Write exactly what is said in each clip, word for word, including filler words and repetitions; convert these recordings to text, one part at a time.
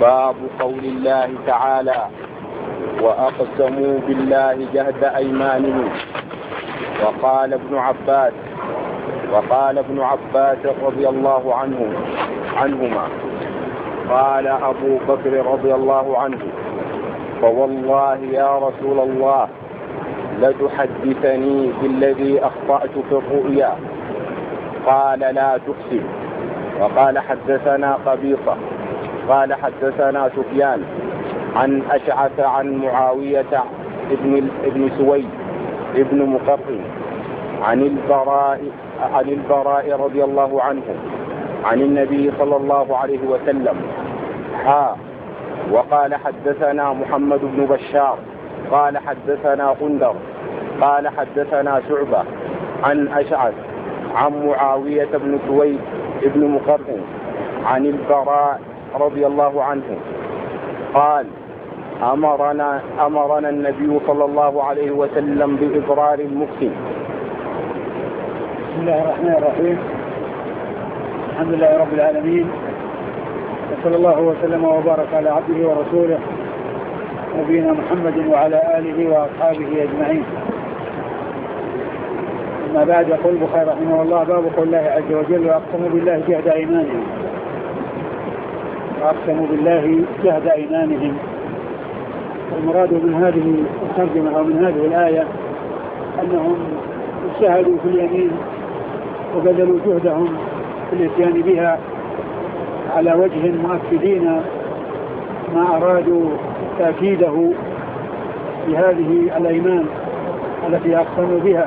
باب قول الله تعالى: وأقسموا بالله جهد أيمانهم. وقال ابن عباس وقال ابن عباس رضي الله عنه عنهما قال أبو بكر رضي الله عنه: فوالله يا رسول الله لتحدثني بالذي أخطأت في الرؤيا. قال: لا تقسم. وقال: حدثنا قبيصة قال: حدثنا سفيان عن أشعث عن معاوية ابن ابن سويد ابن مقرن عن البراء عن البراء رضي الله عنه عن النبي صلى الله عليه وسلم. ها وقال: حدثنا محمد بن بشار قال: حدثنا غندر قال: حدثنا شعبة عن أشعث عن معاوية بن سويد ابن مقرن عن البراء رضي الله عنه قال: أمرنا أمرنا النبي صلى الله عليه وسلم بإبرار المقسم. بسم الله الرحمن الرحيم. الحمد لله رب العالمين، وصلى الله وسلم وبارك على عبده ورسوله نبينا محمد وعلى آله وأصحابه أجمعين. أما بعد، يقول البخاري رحمه الله: باب قول الله عز وجل: وأقسموا بالله جهد أيمانهم. وأقسموا بالله جهد أيمانهم. المراد من هذه الترجمة أو من هذه الآية أنهم اجتهدوا في اليمين وبذلوا جهدهم في الاتيان بها على وجه مؤكدين ما أرادوا تأكيده بهذه الأيمان التي أقسموا بها.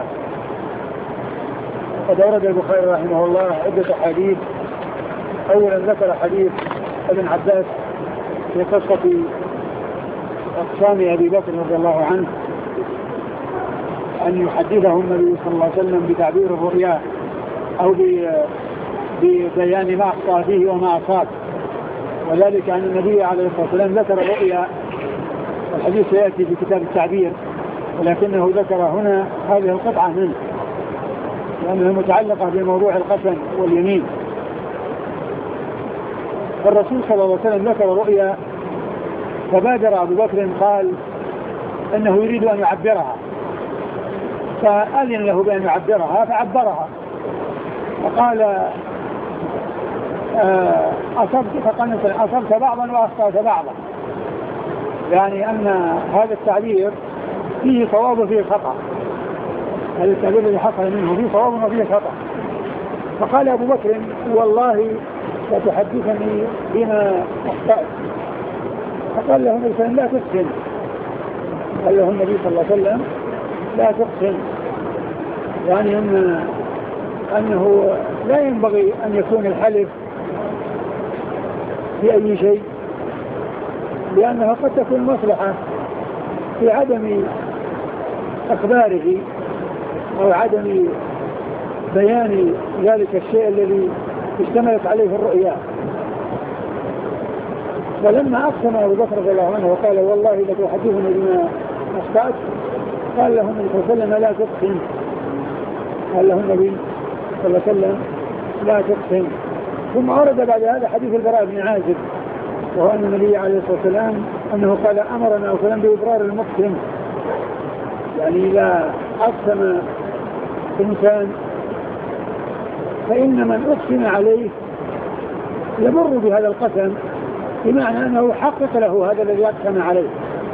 قد أورد البخاري رحمه الله عدة حديث. أولا ذكر حديث ابن عباس في قصة أقسام أبي بكر رضي الله عنه أن يحدثه النبي صلى الله عليه وسلم بتعبير الرؤيا أو ببيان ما أخطأ فيه وما أصاب، وذلك أن النبي عليه الصلاة والسلام ذكر الرؤيا. الحديث سيأتي في كتاب التعبير، ولكنه ذكر هنا هذه القطعة منه لأنها متعلقة بموضوع القسم واليمين. الرسول صلى الله عليه وسلم ذكر رؤيا، فبادر أبو بكر قال أنه يريد أن يعبرها، فأذن له بأن يعبرها فعبرها، فقال: أصبت فقال أصبت بعضا وأخطأت بعضا، يعني أن هذا التعبير فيه صواب وفيه خطأ. هذا التعبير الذي حصل منه فيه صواب وفيه خطأ. فقال أبو بكر: والله ستحدثني بما أخطأت. فقال له النبي صلى الله عليه وسلم: لا تقسم. قال له النبي صلى الله عليه وسلم: لا تقسم، يعني أن أنه لا ينبغي أن يكون الحلف في أي شيء، لأنها قد تكون مصلحة في عدم أخباره أو عدم بيان ذلك الشيء الذي اشتملت عليه الرؤيا. فلما أقسم أبو بكر رضي الله عنه وقال: والله لتحدثني بما أخطأت، قال له النبي صلى الله عليه وسلم: لا تقسم. قال له النبي صلى الله عليه وسلم: لا تقسم. ثم أورد بعد هذا حديث البراء بن عازب، وهو أن النبي عليه الصلاة والسلام أنه قال: أمرنا وسلم بإبرار المقسم، يعني إذا أقسم إنسان فإن من أقسم عليه يمر بهذا القسم، بمعنى أنه حقق له هذا الذي أقسم عليه.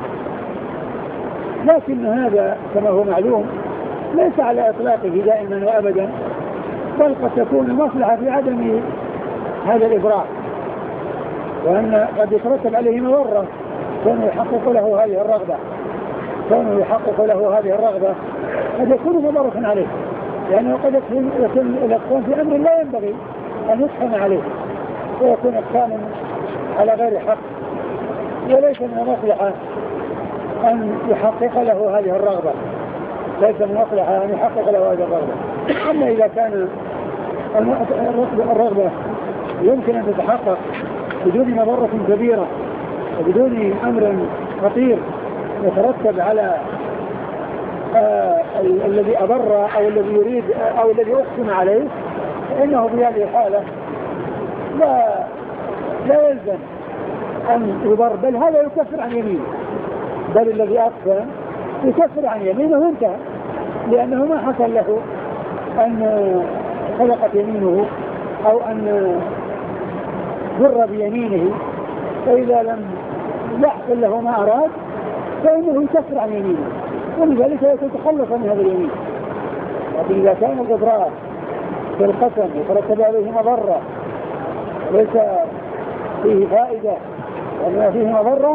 لكن هذا كما هو معلوم ليس على إطلاقه دائما وأبدا، بل قد تكون مصلحة في عدم هذا الإبراء، وأن قد يترتب عليه مضرة كونه يحقق له هذه الرغبة كونه يحقق له هذه الرغبة قد يكون مضرة عليه، لأنه قد يكون الإقسام في أمر لا ينبغي أن يقسم عليه، ويكون إقسام على غير حق، وليس من المصلحة أن يحقق له هذه الرغبة ليس من المصلحة أن يحقق له هذه الرغبة. أما إذا كان الرغبة يمكن أن تتحقق بدون مضرة كبيرة وبدون أمر خطير يترتب على آه الذي أبر أو الذي يريد أو الذي أقسم عليه، فإنه في هذه الحالة لا لا يلزم أن يضر، بل هذا يكفر عن يمينه، بل الذي أقسم يكفر عن يمينه وانتهى، لأنه ما حصل له أن خلقت يمينه أو أن ضر بيمينه، فإذا لم يحصل له ما أراد فإنه يكفر عن يمينه، ولذلك يتخلص من هذا اليمين. لكن إذا كان الإضرار في القسم يترتب عليه مضرة ليس فيه فائدة وإنما فيه مضرة،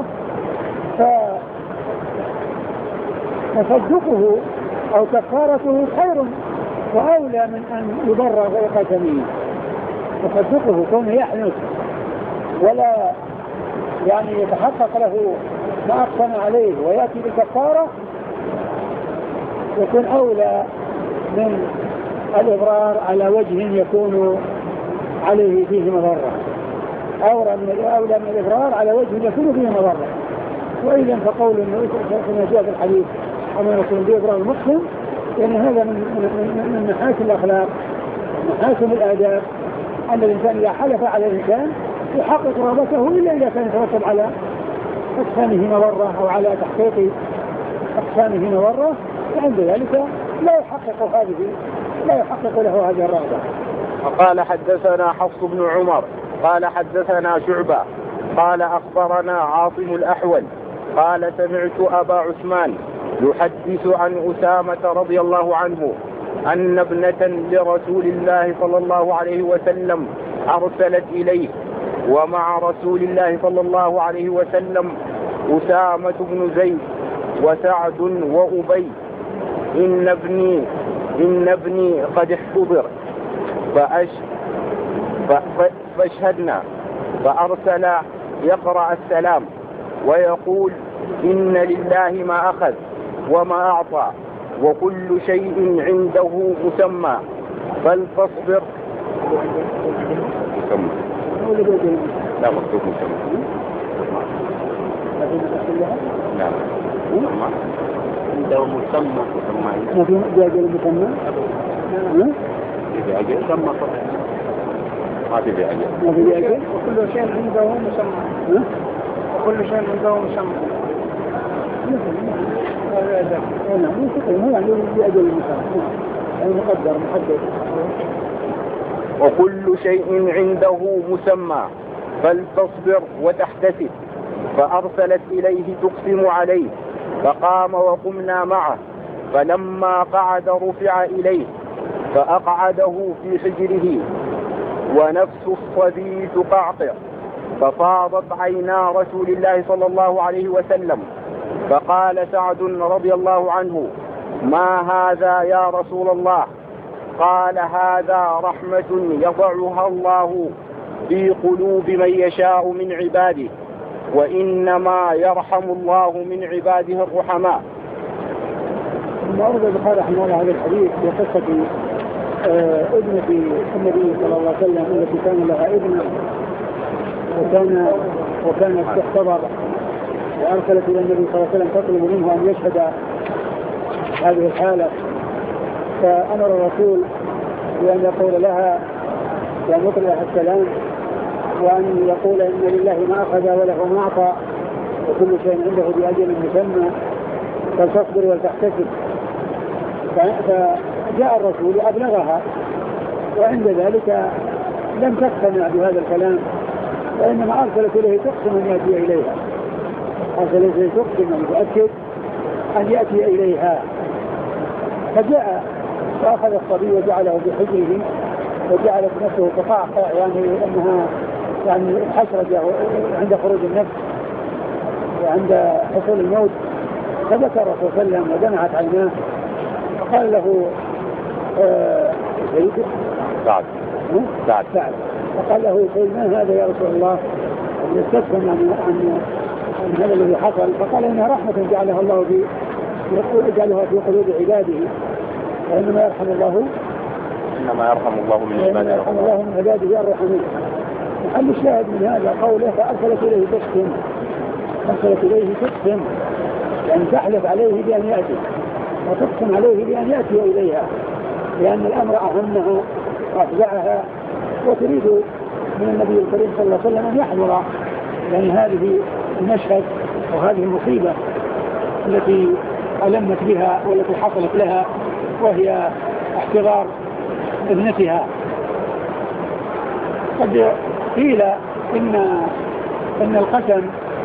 فتصدقه أو كفارته خير وأولى من أن يضر غير قسمه. تصدقه كونه يحنث ولا يعني يتحقق له ما أقسم عليه ويأتي بالكفارة يكون أولى من الإضرار على وجه يكون عليه فيه مضرة، أولى من أولى من الإضرار على وجه يكون فيه مضرة. وإذا فقول النبي كما جاء في الحديث أما يكون بإضرار المسلم، لأن يعني هذا من من من محاسن الأخلاق محاسن الآداب، أن الإنسان إذا حلف على الإنسان يحقق رغبته إلا إذا كان يترتب على أقسامه مضرة أو على تحقيق أقسامه مضرة، فعند ذلك لا يحقق هذه لا يحقق له هذه الرغبة. وقال حدثنا حفص بن عمر قال حدثنا شعبة قال أخبرنا عاصم الأحول قال سمعت أبا عثمان يحدث عن أسامة رضي الله عنه أن ابنة لرسول الله صلى الله عليه وسلم أرسلت إليه ومع رسول الله صلى الله عليه وسلم أسامة بن زيد وسعد وأبي إن ابني إن ابني قد احتضر فأش فاشهدنا، فأرسل يقرأ السلام ويقول إن لله ما أخذ وما أعطى وكل شيء عنده مسمى فلتصبر. مسمى لا مكتوب مسمى لا مسمى عنده مسمى مسمى ما في بأجل مسمى بأجل مسمى ما في بأجل ما في بأجل وكل شيء عنده مسمى وكل شيء عنده مسمى أنا مو فكرة هو يعني بأجل المسمى يعني مقدر محدد وكل شيء عنده مسمى فلتصبر وتحتسب. فأرسلت إليه تقسم عليه فقام وقمنا معه، فلما قعد رفع إليه فأقعده في حجره ونفس الصبي تقعقع، ففاضت عينا رسول الله صلى الله عليه وسلم، فقال سعد رضي الله عنه ما هذا يا رسول الله؟ قال هذا رحمة يضعها الله في قلوب من يشاء من عباده، وإنما يرحم الله من عباده الرحماء. ثم أورد البخاري رحمه الله هذا الحديث في قصة ابنة النبي صلى الله عليه وسلم التي كان لها ابنة وكان وكانت تحتضر، وأرسلت إلى النبي صلى الله عليه وسلم تطلب منه أن يشهد هذه الحالة، فأمر الرسول بأن يقول لها بأن يقول لها السلام وأن يقول إن لله ما أخذ وله ما أعطى وكل شيء عنده بأجل مسمى فلتصبر ولتحتسب. فجاء الرسول وأبلغها، وعند ذلك لم تقتنع بهذا الكلام، وإنما أرسلت إليه تقسم أن يأتي إليها، أرسلت إليه تقسم أن يؤكد أن يأتي إليها. فجاء فأخذ الصبي وجعله في حجره وجعلت نفسه تقعقع، يعني أنها يعني حسرجة عند خروج النفس وعند حصول الموت. فذكر الرسول صلى الله عليه وسلم ودمعت عيناه فقال له سيد سعد سعد سعد فقال له سيد ما هذا يا رسول الله؟ يستفهم عن عن عن هذا الذي حصل. فقال إنها رحمة جعلها الله في يجعلها في قلوب عباده، وإنما يرحم الله إنما يرحم الله من عباده يرحم الله من عباده الرحمين. محل الشاهد من هذا قوله فأرسلت إليه تقسم، أرسلت إليه تقسم يعني تحلف عليه بأن يأتي وتقسم عليه بأن يأتي إليها، لأن الأمر أهمها وأفزعها، وتريد من النبي الكريم صلى الله عليه وسلم أن يحضر يعني هذه المشهد وهذه المصيبة التي ألمت بها والتي حصلت لها وهي احتضار ابنتها. قد قيل إن إن القسم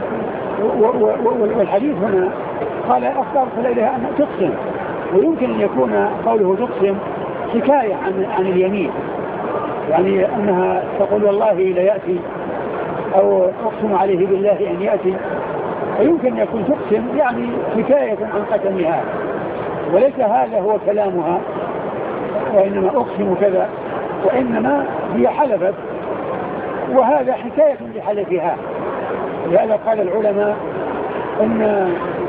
والحديث هنا قال أفضل إليها أن تقسم، ويمكن أن يكون قوله تقسم حكاية عن عن اليمين، يعني أنها تقول والله لا يأتي أو أقسم عليه بالله أن يأتي، ويمكن أن يكون تقسم يعني حكاية عن قسمها، وليس هذا هو كلامها وإنما أقسم كذا، وإنما هي حلفت وهذا حكاية لحلفها. لهذا قال العلماء أن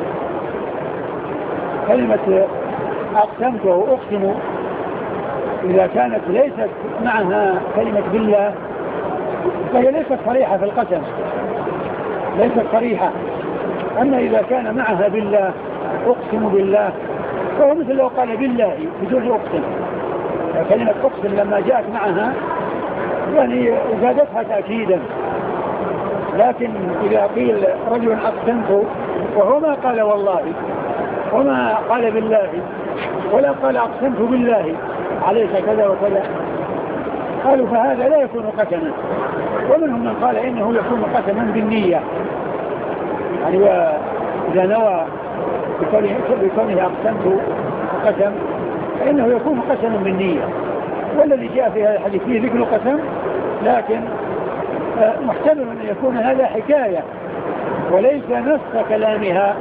كلمة أقسمت أو أقسم إذا كانت ليست معها كلمة بالله فهي ليست صريحة في القسم، ليست صريحة. أما إذا كان معها بالله أقسم بالله فهو مثل لو قال بالله بدون أقسم. كلمة أقسم لما جاءت معها يعني زادتها تأكيدا، لكن إذا قيل رجل أقسمت وهو ما قال والله وما قال بالله ولا قال أقسمت بالله عليك كذا وكذا، قالوا فهذا لا يكون قسما. ومنهم من قال إنه يكون قسما بالنية، يعني إذا نوى بكونه أقسمت قسم فإنه يكون قسما بالنية. والذي جاء في هذا الحديث فيه ذكر قسم، لكن محتمل أن يكون هذا حكاية وليس نص كلامها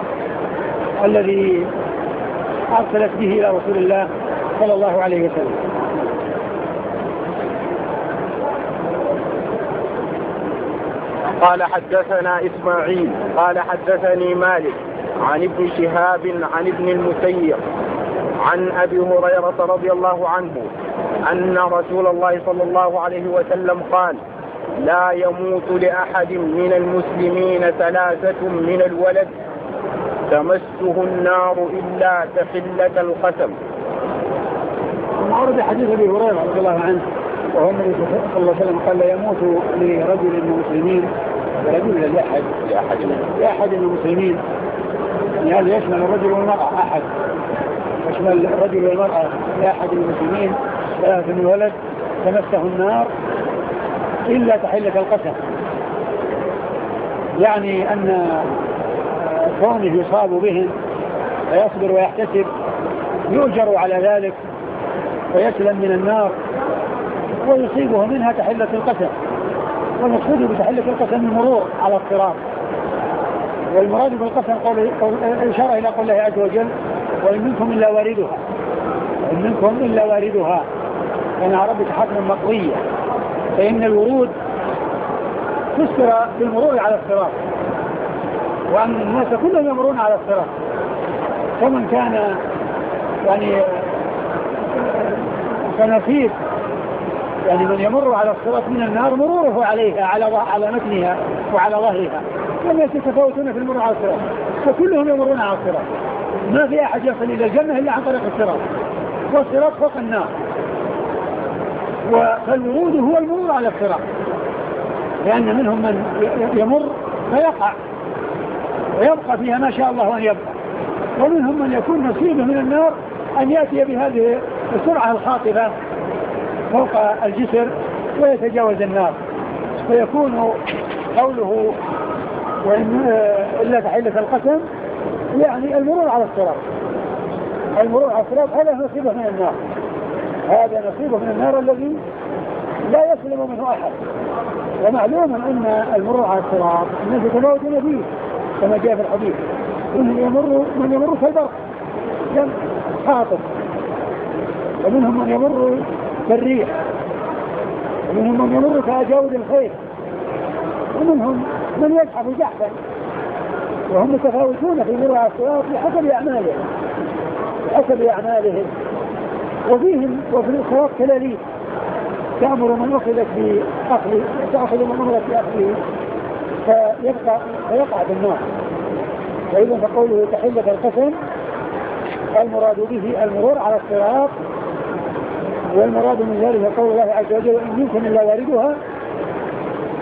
الذي أرسلت به إلى رسول الله صلى الله عليه وسلم. قال حدثنا إسماعيل قال حدثني مالك عن ابن شهاب عن ابن المسيب عن أبي هريرة رضي الله عنه أن رسول الله صلى الله عليه وسلم قال: لا يموت لأحد من المسلمين ثلاثة من الولد تمسه النار إلا تحلة القسم. ورد حديث أبي هريرة رضي الله عنه وهو النبي صلى الله عليه وسلم قال: لا يموت لرجل من المسلمين ورجل لأحد لأحد لأحد من المسلمين، يعني هذا يشمل الرجل والمرأة، أحد يشمل الرجل والمرأة لأحد من المسلمين ثلاثة من الولد تمسه النار إلا تحلة القسم. يعني أن كونه يصاب بهم ويصبر ويحتسب يؤجر على ذلك ويسلم من النار ويصيبه منها تحلة القسم. والمقصود بتحلة القسم المرور على الصراط، والمراد بالقسم قول إشارة إلى قول الله عز وجل: وإن منكم إلا واردها، وإن منكم إلا واردها، كان ربك حتما مقضية. فإن الورود تسر بالمرور على الصراط، وأن الناس كلهم يمرون على الصراط، فمن كان يعني كنصيب يعني من يمر على الصراط من النار مروره عليها على على متنها وعلى ظهرها، لم يتفاوتون في المرور على الصراط، فكلهم يمرون على الصراط، ما في أحد يصل إلى الجنة إلا عن طريق الصراط، والصراط فوق النار. فالورود هو المرور على الصراط، لأن منهم من يمر فيقع ويبقى فيها ما شاء الله أن يبقى، ومنهم من يكون نصيبه من النار أن يأتي بهذه السرعة الخاطفة فوق الجسر ويتجاوز النار. فيكون قوله وإن إلا تحلة القسم يعني المرور على الصراط، المرور على الصراط هذا نصيبه من النار، هذا نصيبه من النار الذي لا يسلم منه أحد. ومعلوم أن المرور على الصراط الناس يتفاوتون فيه كما جاء في الحديث: إن يمر من يمر كالبرق خاطف، ومنهم من يمر كالريح، ومنهم من يمر كأجاود الخير، ومنهم من يزحف زحفا، وهم متفاوتون في المرور على الصراط بحسب أعمالهم بحسب أعمالهم. وفيهم وفي الصراط كلاليب تأمر من أخذت بأخذ تأخذ من أمرت بأخذه فيبقى فيقع بالنار. وإذا فقوله تحلة القسم المراد به المرور على الصراط، والمراد من ذلك قول الله عز وجل: وإن منكم إلا واردها،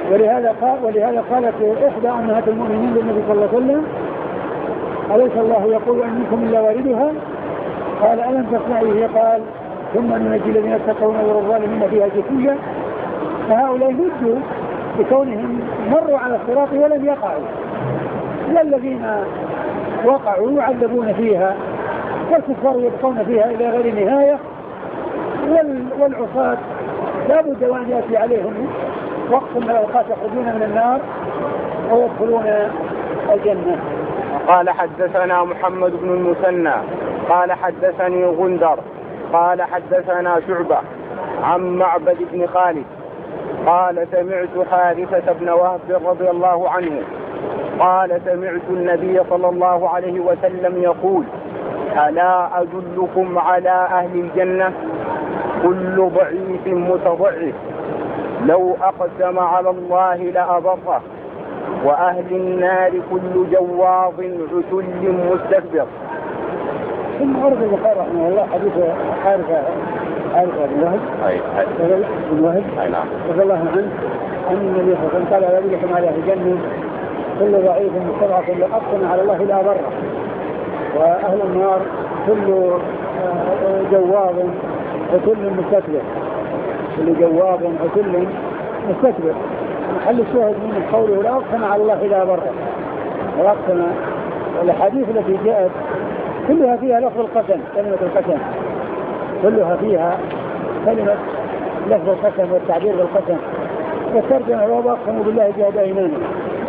ولهذا قال ولهذا قالت إحدى أمهات المؤمنين للنبي صلى الله عليه وسلم: أليس الله يقول أن منكم إلا واردها؟ قال: ألم تسمعيه؟ قال: ثم ننجي الذين اتقون ونذر الظالمين فيها جثيا. فهؤلاء نجوا بكونهم مروا على الصراط ولم يقعوا، لا الذين وقعوا يعذبون فيها، والكفار يبقون فيها إلى غير نهاية، والعصاة لا بد وأن يأتي عليهم وقت من الأوقات يخرجون من النار ويدخلون الجنة. قال: حدثنا محمد بن المثنى قال حدثني غندر قال حدثنا شعبة عن معبد بن خالد قال: سمعت حارثة بن وهب رضي الله عنه قال: سمعت النبي صلى الله عليه وسلم يقول: ألا أدلكم على أهل الجنة؟ كل ضعيف متضعف لو أقسم على الله لأبره، وأهل النار كل جواظ عتل مستكبر. ثم ورد البخاري رحمه الله حديث حارثة حارثة بن وهب بن وهب رضي الله عنه أن النبي صلى الله عليه وسلم قال: ألا أدلكم على أهل الجنة؟ كل ضعيف مستضعف لو أقسم على الله لأبره، وأهل النار كل جواظ عتل مستكبر. كل جواظ عتل مستكبر. محل الشاهد من قوله: لا أقسم على الله لا بره. وأقسم الحديث التي جاءت كلها فيها لفظ القسم، كلمة القسم كلها فيها كلمة لفظ القسم والتعبير بالقسم، والترجمة: وأقسموا بالله جهد أيمانهم.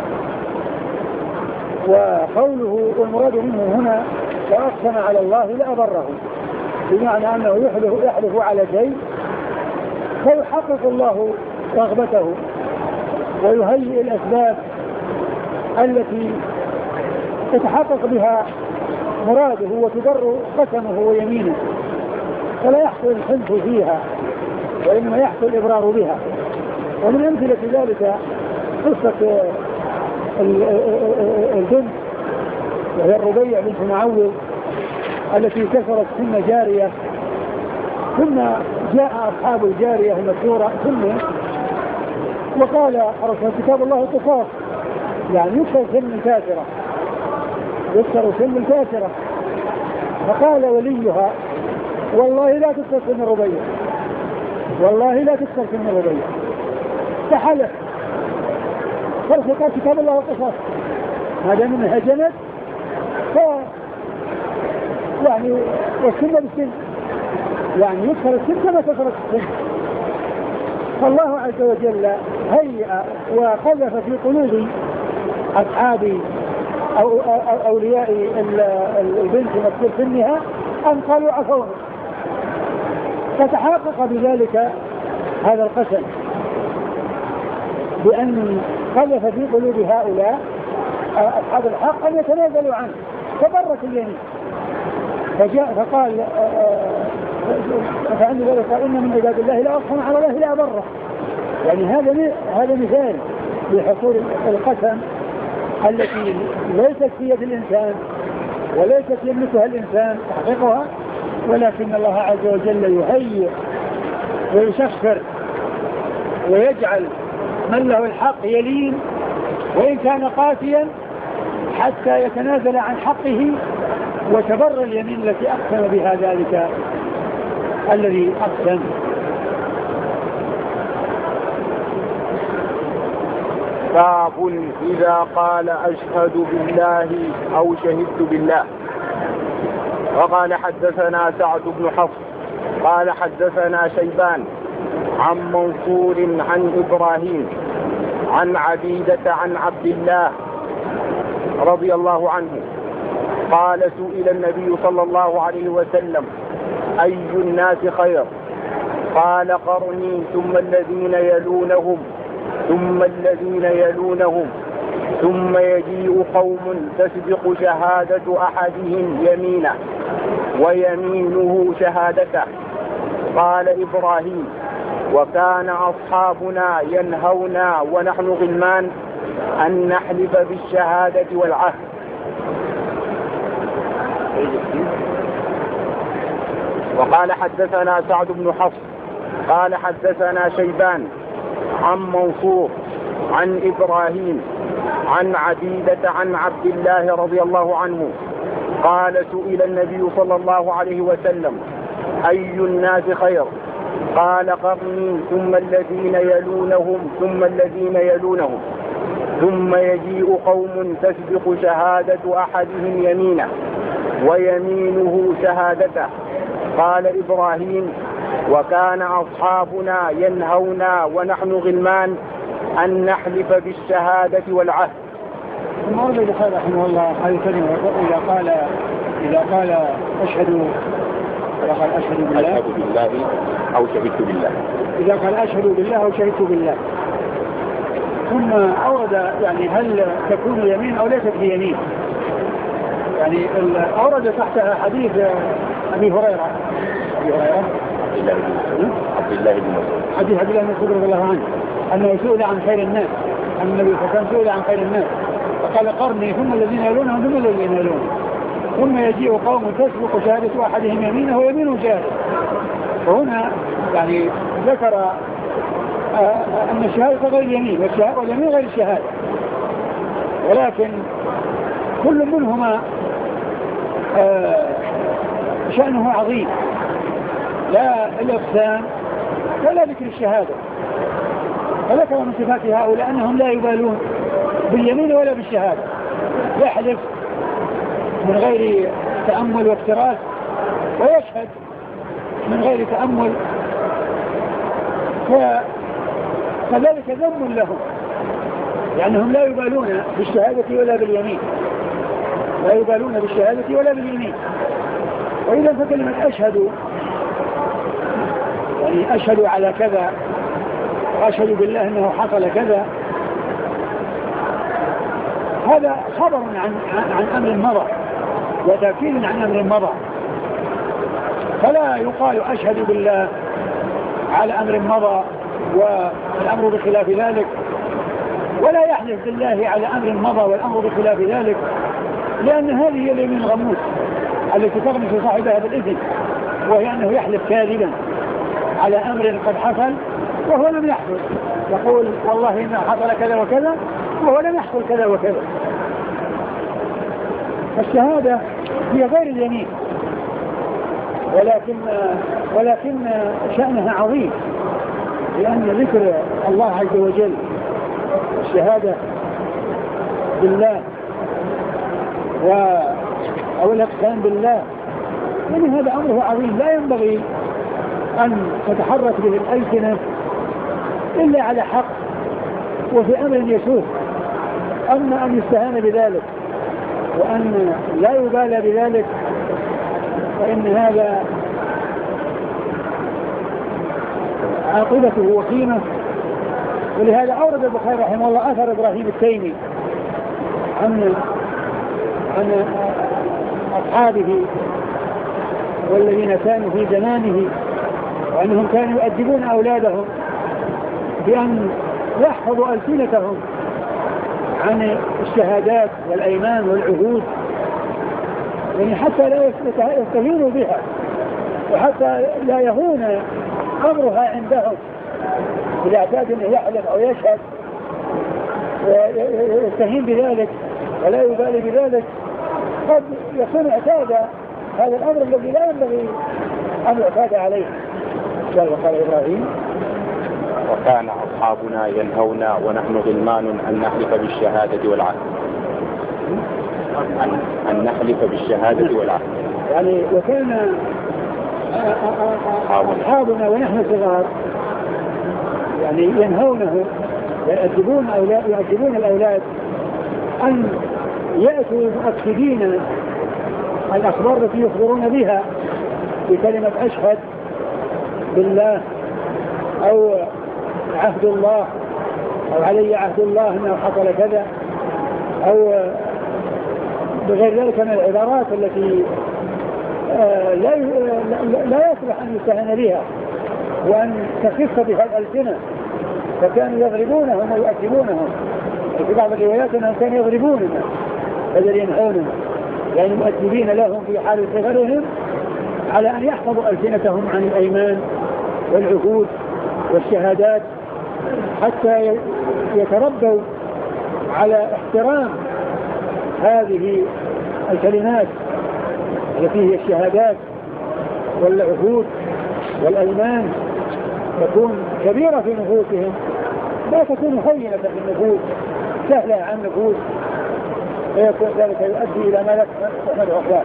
وقوله والمراد منه هنا: لا أقسم على الله لا بره، بمعنى أنه يحلف, يحلف على شيء فيحقق الله رغبته ويهيئ الأسباب التي يتحقق بها مراده وتبر قسمه ويمينه، فلا يحصل الحنث فيها وإنما يحصل الإبرار بها. ومن أمثلة ذلك قصة البنت وهي الربيع بنت معوذ التي كسرت سن جارية، ثم جاء أصحاب الجارية المذكورة ثم وقال: رسول كتاب الله قصاص، يعني يكسر سن الكاسرة يكسر سن الكاسرة. فقال وليها: والله لا تكسر سن الربيع، والله لا تكسر سن الربيع. فحلف فرسل قال: كتاب الله قصاص، ما دام انها جنت ف يعني والسن بالسن، يعني يكسر السن كما كسرت السن. فالله عز وجل هيئ وقذف في قلوب أصحاب أو أولياء البنت مذكور سنها أن قالوا عفوا، فتحقق بذلك هذا القسم بأن قذف في قلوب هؤلاء أصحاب الحق أن يتنازلوا عنه، فبرت اليمين. فجاء فقال فعند ذلك قال: إن من عباد الله لا أقسم على الله لا بره. يعني هذا هذا مثال لحصول القسم التي ليست في يد الإنسان وليست يملكها الإنسان تحقيقها، ولكن الله عز وجل يهيئ ويسخر ويجعل من له الحق يلين وإن كان قاسيا حتى يتنازل عن حقه وتبر اليمين التي أقسم بها ذلك الذي أقسم. باب إذا قال أشهد بالله أو شهدت بالله. وقال: حدثنا سعد بن حفص قال حدثنا شيبان عن منصور عن إبراهيم عن عبيدة عن عبد الله رضي الله عنه قال: سئل النبي صلى الله عليه وسلم: أي الناس خير؟ قال: قرني ثم الذين يلونهم ثم الذين يلونهم ثم يجيء قوم تسبق شهادة أحدهم يمينه ويمينه شهادته. قال إبراهيم: وكان أصحابنا ينهونا ونحن غلمان أن نحلف بالشهادة والعهد. وقال: حدثنا سعد بن حفص قال حدثنا شيبان عن منصور عن إبراهيم عن عبيدة عن عبد الله رضي الله عنه قال سئل النبي صلى الله عليه وسلم أي الناس خير؟ قال قرني ثم الذين يلونهم ثم الذين يلونهم ثم يجيء قوم تسبق شهادة أحدهم يمينه ويمينه شهادته. قال إبراهيم وكان أصحابنا ينهونا ونحن غلمان أن نحلف بالشهادة والعهد. ثم ورد البخاري رحمه الله هذه الكلمة إذا قال إذا قال أشهد إذا قال أشهد بالله أشهد بالله أو شهدت بالله إذا قال أشهد بالله أو شهدت بالله ثم أورد يعني هل تكون يمين أو ليست بيمين، يعني أورد تحتها حديث أبي هريرة أبي هريرة عبد الله بن مسعود حديث عبد الله بن مسعود رضي الله عنه أنه سئل عن خير الناس، أن النبي صلى الله عليه وسلم سئل عن خير الناس فقال قرني ثم الذين يلونهم ثم الذين يلونهم ثم يجيء قوم تسبق شهادة أحدهم يمينه ويمينه شهادة. وهنا يعني ذكر أن الشهادة غير اليمين واليمين غير الشهادة، ولكن كل منهما شأنه عظيم، لا الإقسام ولا ذكر الشهادة. فذكر من صفات هؤلاء أنهم لا يبالون باليمين ولا بالشهادة، يحلف من غير تأمل وافتراس ويشهد من غير تأمل، فذلك ذنب لهم لأنهم لا يبالون بالشهادة ولا باليمين، لا يبالون بالشهادة ولا باليمين. وإذا فكلمة أشهد يعني أشهد على كذا وأشهد بالله أنه حصل كذا، هذا خبر عن, عن أمر مضى وتأكيد عن أمر مضى، فلا يقال أشهد بالله على أمر مضى والأمر بخلاف ذلك، ولا يحلف بالله على أمر مضى والأمر بخلاف ذلك، لأن هذه هي اليمين الغموس التي تغمس صاحبها بالإثم، وهي أنه يحلف كاذبا على أمر قد حصل وهو لم يحصل، يقول والله إنه حصل كذا وكذا وهو لم يحصل كذا وكذا. فالشهادة هي غير اليمين، ولكن ولكن شأنها عظيم، لأن ذكر الله عز وجل الشهادة بالله و أو الإقسام بالله، يعني هذا أمره عظيم لا ينبغي أن تتحرك به الألسنة إلا على حق وفي أمر يسوق. أما أن يستهان بذلك وأن لا يبالى بذلك فإن هذا عاقبته وخيمة. ولهذا أورد البخاري رحمه الله أثر إبراهيم التيمي عن عن أصحابه والذين كانوا في زمانه وأنهم كانوا يؤدبون أولادهم بأن يحفظوا ألسنتهم عن الشهادات والأيمان والعهود، يعني حتى لا يستهينوا بها وحتى لا يهون أمرها عندهم. إذا اعتاد أنه يحلف أو يشهد ويستهين بذلك ولا يبالي بذلك قد يكون اعتاد هذا الأمر الذي لا ينبغي أن يعتاد عليه. قال إبراهيم وكان أصحابنا ينهونا ونحن غلمان أن نحلف بالشهادة والعهد، أن, أن نحلف بالشهادة والعهد، يعني وكان أصحابنا ونحن صغار يعني ينهونه يؤدبون أولاد يؤدبون الأولاد أن يأتوا مؤكدين الأخبار التي يخبرون بها بكلمة أشهد بالله أو عهد الله أو علي عهد الله أنه حصل كذا أو بغير ذلك من العبارات التي لا لا يصلح أن يستهان بها وأن تخف بها الألسنة. فكانوا يضربونهم ويؤكدونهم، في بعض الروايات أنهم كانوا يضربونهم بدل ينهونهم، يعني مؤدبين لهم في حال صغرهم على أن يحفظوا ألسنتهم عن الأيمان والعهود والشهادات حتى يتربوا على احترام هذه الكلمات التي هي الشهادات والعهود والأيمان، تكون كبيرة في نفوسهم، لا تكون هينة في النفوس سهلة عن النفوس، فيكون ذلك يؤدي إلى ما لا تحمد عقباه.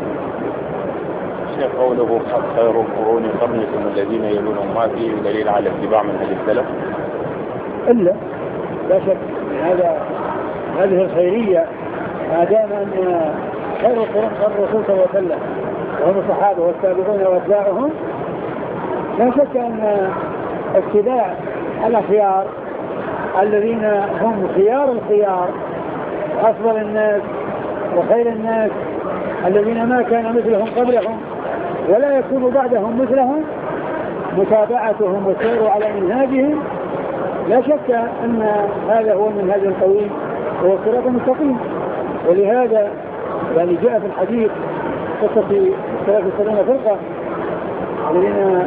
شيخ قوله خير القرون قرني ثم الذين يلونهم ما فيه دليل على اتباع منهج السلف؟ إلا لا شك هذا هذه الخيرية ما دام أن خير القرون قرن الرسول صلى الله عليه وسلم وهم الصحابة والتابعون واتباعهم، لا شك أن اتباع الأخيار الذين هم خيار الخيار أفضل الناس وخير الناس الذين ما كان مثلهم قبلهم ولا يكون بعدهم مثلهم، متابعتهم والسير على منهاجهم، لا شك أن هذا هو المنهاج القويم وهو الصراط المستقيم. ولهذا يعني جاء في الحديث قصة ثلاث وسبعين فرقة الذين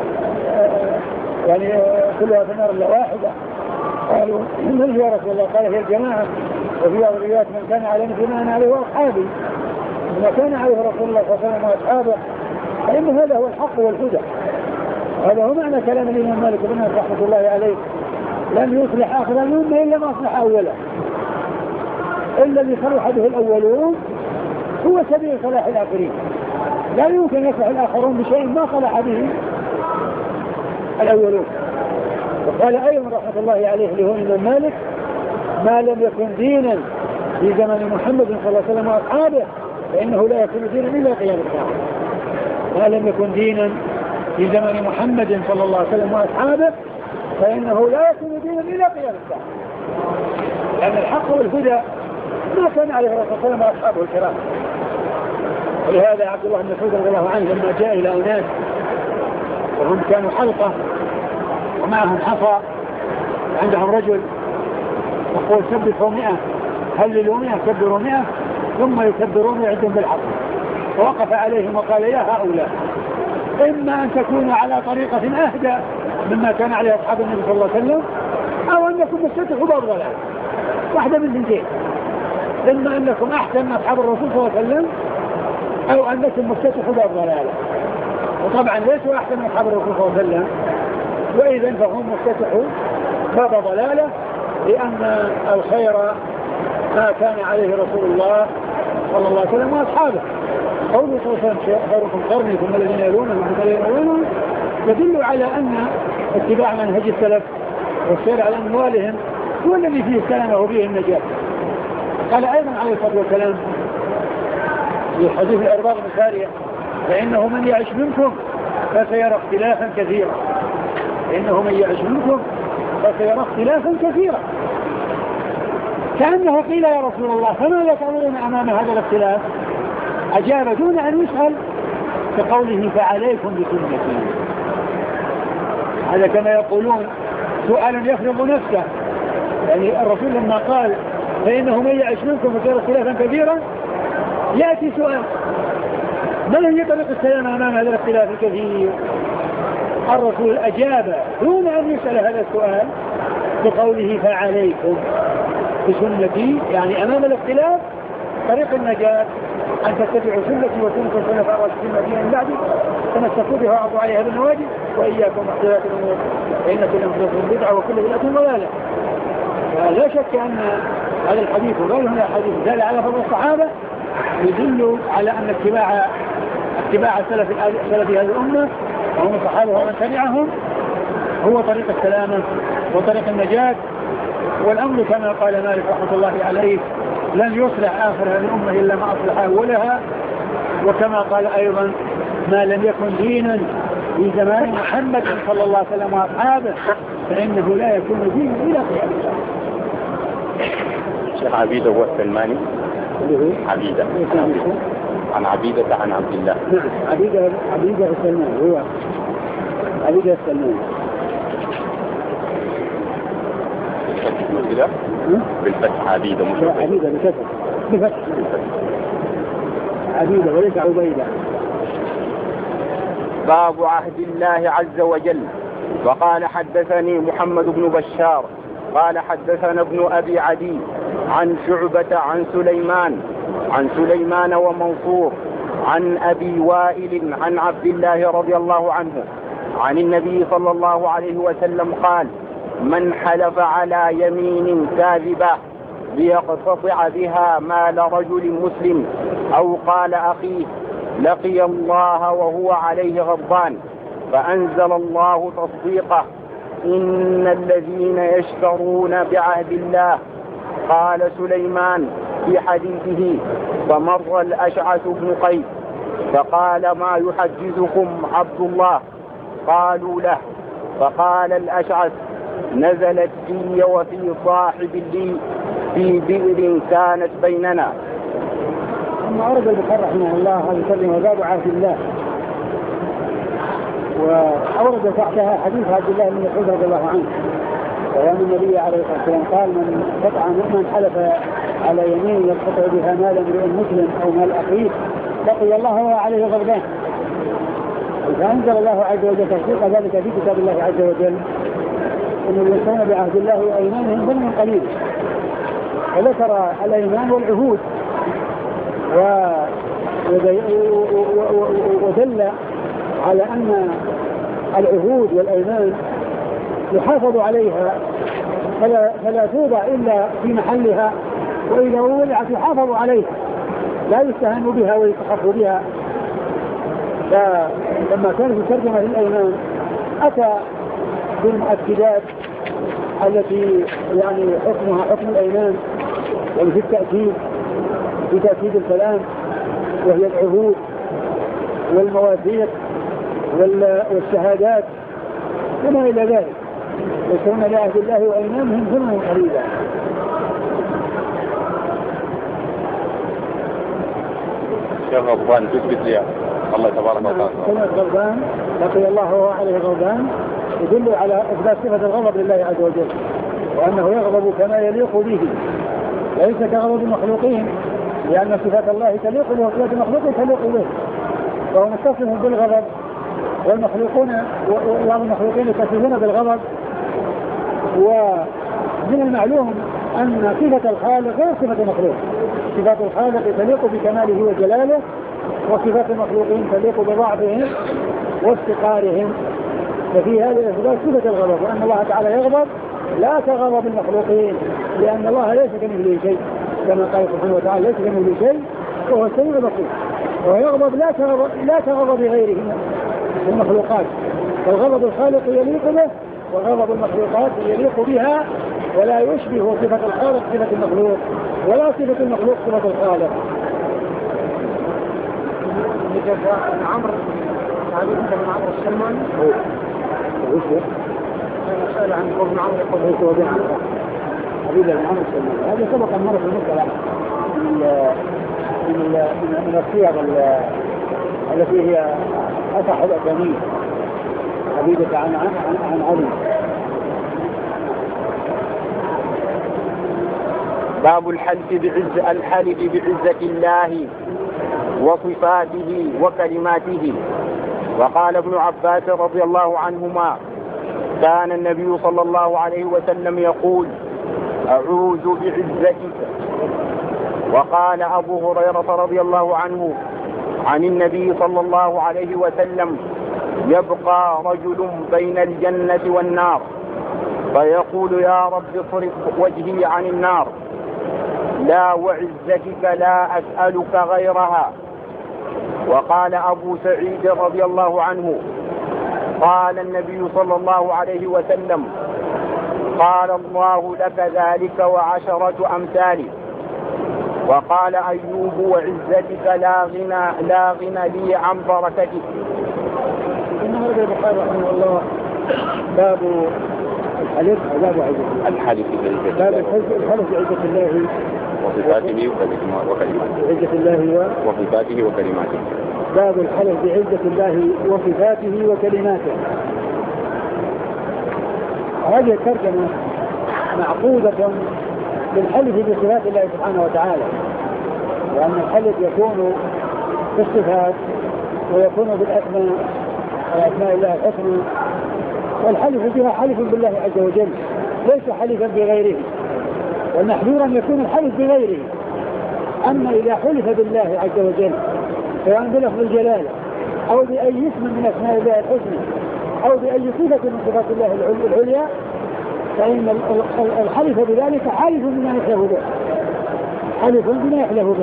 يعني كلها في النار الا واحدة، قالوا من هي يا رسول الله؟ قال هي الجماعة، وفي بعض الروايات من كان على مثل ما أنا عليه وأصحابي، ما كان عليه رسول الله صلى الله عليه وسلم وأصحابه، فإن هذا هو الحق والهدى. هذا هو معنى كلام الإمام مالك بن أنس رحمة الله عليه: لم يصلح آخر الأمة إلا ما أصلح أولا، إلا الذي صلح به الأولون هو سبيل صلاح الآخرين، لا يمكن يصلح الآخرون بشيء ما صلح به الأولون. وقال أيضا رحمة الله عليه له الإمام مالك: ما لم يكن دينا في زمن محمد صلى الله عليه وسلم وأصحابه فإنه لا يكون دينا إلا قيام الساعة. ما لم يكن دينا في زمن محمد صلى الله عليه وسلم وأصحابه فإنه لا يكون دينا إلا قيام الساعة، لأن الحق والهدى ما كان عليه الرسول صلى الله عليه وسلم وأصحابه الكرام. ولهذا عبد الله بن مسعود رضي الله عنه لما جاء إلى أناس وهم كانوا حلقة ومعهم حصى عندهم رجل يقول كبروا مئة هللوا مئة كبروا مئة ثم يكبرون ويعدون بالحصى، فوقف عليهم وقال: يا هؤلاء إما أن تكونوا على طريقة أهدى مما كان عليه أصحاب النبي صلى الله عليه وسلم، أو أنكم مستتحوا باب ضلال، واحدة من الاثنين، إما أنكم أحسن من أصحاب الرسول صلى الله عليه وسلم أو أنكم مستتحوا باب ضلال. وطبعا ليسوا أحسن من أصحاب الرسول صلى الله عليه وسلم، وإذا فهم مفتتحوا باب ضلالة، لأن الخير ما كان عليه رسول الله صلى الله عليه وسلم وأصحابه. قوله صلى الله عليه وسلم: خيركم قرني ثم الذين يلونهم ثم الذين يلونهم، يدل على أن اتباع منهج السلف والسير على أموالهم هو الذي فيه السلامة وفيه النجاة. قال أيضا عليه الصلاة والسلام في حديث الإرباض بن سارية: فإنه من يعش منكم فسيرى اختلافا كثيرا، إنه من يعش منكم فسيرى اختلافا كثيرا. كأنه قيل: يا رسول الله فماذا تأمرون أمام هذا الاختلاف؟ أجاب دون أن يسأل بقوله: فعليكم بسنتي. هذا كما يقولون سؤال يفرض نفسه، يعني الرسول لما قال فإنه من يعش منكم فسيرى اختلافا كثيرا يأتي سؤال: ما هي طريق السلام أمام هذا الاختلاف الكثير؟ الرسول أجاب دون أن يسأل هذا السؤال بقوله: فعليكم بسنتي، يعني أمام الاختلاف طريق النجاة أن تتبعوا سنتي وسنة الخلفاء الراشدين المهديين من بعدي تمسكوا بها وعضوا عليها بالنواجذ، وإياكم محدثات الأمور فإن كل محدثة بدعة وكل بدعة ضلالة. لا شك أن هذا الحديث وغيره من الحديث دل على فضل الصحابة، يدل على أن اتباع اتباع سلف سلف هذه الأمة وهم الصحابة ومن تبعهم هو طريق السلامة وطريق النجاة. والأمر كما قال مالك رحمة الله عليه: لن يصلح آخر هذه الأمة إلا ما أصلح أولها. وكما قال أيضا: ما لم يكن دينا في زمان محمد صلى الله عليه وسلم وأصحابه فإنه لا يكون دينا إلى قيام الساعة. شيخ عبيدة هو السلماني؟ عبيدة عن عبيدة عن عبد الله. نعم، عبيدة عبيدة السلماني، هو عبيدة السلماني. كده بالفتح عبيدة مش عبيدة. عبيدة بالفتح بفتح عبيدة وليس عبيدة. باب عهد الله عز وجل. وقال حدثني محمد بن بشار قال حدثنا ابن أبي عدي عن شعبة عن سليمان عن سليمان ومنصور عن أبي وائل عن عبد الله رضي الله عنه عن النبي صلى الله عليه وسلم قال: من حلف على يمين كاذبة ليقتطع بها مال رجل مسلم أو قال أخيه لقي الله وهو عليه غضبان، فأنزل الله تصديقه: إن الذين يشترون بعهد الله. قال سليمان في حديثه: فمر الأشعث بن قيس فقال: ما يحجزكم عبد الله؟ قالوا له، فقال الأشعث: نزلت في وفي صاحب لي في بئر كانت بيننا. ثم أرد البخاري رحمه الله هذا الكلمة باب عهد الله، وأورد تحتها حديث عبد الله بن مسعود رضي الله عنه وأن النبي عليه الصلاة والسلام قال: من قطع من حلف على يمين يقطع بها مال امرئ مسلم أو مال أخيه لقي الله وهو عليه غضبان. فأنزل الله عز وجل تصديق ذلك في كتاب الله عز وجل: إن الإنسان بعهد الله وأيمانهم ظلم قليل. وذكر الأيمان والعهود ودل على أن العهود والأيمان يحافظ عليها فلا, فلا توضع إلا في محلها، وإذا وضعت يحافظ عليها لا يستهان بها ويتخف بها. فلما كانت الترجمة للأيمان أتى بالمؤكدات التي يعني حكمها حكم الأيمان، يعني في التأكيد في تأكيد الكلام، وهي العهود والمواثيق والشهادات وما إلى ذلك. يكون لعهد الله وأيمانهم ظلما قليلا. شيخ غضبان تثبت لي الله تبارك وتعالى. كلمة غضبان لقي الله وهو عليه غضبان يدل على إثبات صفة الغضب لله عز وجل، وأنه يغضب كما يليق به ليس كغضب المخلوقين، لأن صفات الله تليق به وصفات المخلوق تليق به، وهو متصف بالغضب، والمخلوقون والمخلوقين يتصفون بالغضب. ومن المعلوم أن صفة الخالق غير صفة المخلوق، صفات الخالق تليق بكماله وجلاله، وصفات المخلوقين تليق بضعفهم وافتقارهم. ففي هذا إثبات صفة الغضب، وأن الله تعالى يغضب لا كغضب المخلوقين، لأن الله ليس كمثله شيء، كما قال سبحانه وتعالى: ليس كمثله شيء وهو السميع البصير. وهو يغضب لا كغضب لا كغضب غيره المخلوقات، فالغضب الخالق يليق به، وغضب المخلوقات يليق بها، ولا يشبه صفة الخالق صفة المخلوق، ولا صفة المخلوق صفة الخالق. عمرو حديث ابن عمرو السلماني سأل عن ابن عمرو يقول هيك وبين حبيب ابن عمرو السلماني. هذا سبق مرة في المسألة من من من الصيغ التي هي أصح الأسانيد حبيبة عن عن عن علي. باب الحلف بعز الحلف بعزة الله وصفاته وكلماته. وقال ابن عباس رضي الله عنهما: كان النبي صلى الله عليه وسلم يقول: أعوذ بعزتك. وقال أبو هريرة رضي الله عنه عن النبي صلى الله عليه وسلم: يبقى رجل بين الجنة والنار فيقول: يا رب اصرف وجهي عن النار، لا وعزتك لا أسألك غيرها. وقال أبو سعيد رضي الله عنه: قال النبي صلى الله عليه وسلم: قال الله لك ذلك وعشرة أمثاله. وقال أيوب: وعزتك لا غنى لا غنى لي عن بركتك. إنه هذا البخاري رحمه الله باب الحلف باب عزة الحلف باب الحلف بعزة الله وصفاته وكلماته بعزة الله وصفاته وكلماته. باب الحلف بعزة الله وصفاته وكلماته. هذه الترجمة معقودة للحلف بصفات الله سبحانه وتعالى، وأن الحلف يكون في الصفات ويكون بالأسماء وأسماء الله الحسنى والحلف بها حلف بالله عز وجل ليس حلفا بغيره، والمحذور أن يكون الحلف بغيره. أما إذا حلف بالله عز وجل سواء بلفظ الجلالة أو بأي اسم من أسماء الله الحسنى أو بأي صفة من صفات الله العليا فإن الحلف بذلك حلف بما يحلف به، حلف بما يحلف به.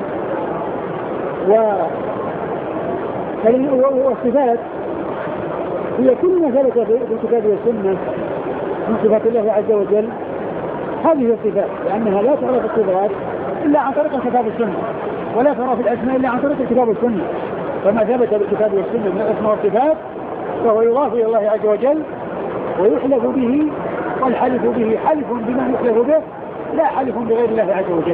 والصفات هي كل ما ثبت في الكتاب والسنة من صفات الله عز وجل، هذه الصفات، لأنها لا تعرف الصفات إلا عن طريق الكتاب والسنة، ولا تعرف الأسماء إلا عن طريق الكتاب والسنة. فما ثبت بالكتاب والسنة من الأسماء والصفات فهو يضاف إلى الله عز وجل ويحلف به، والحلف به حلف بما يحلف به لا حلف بغير الله عز وجل.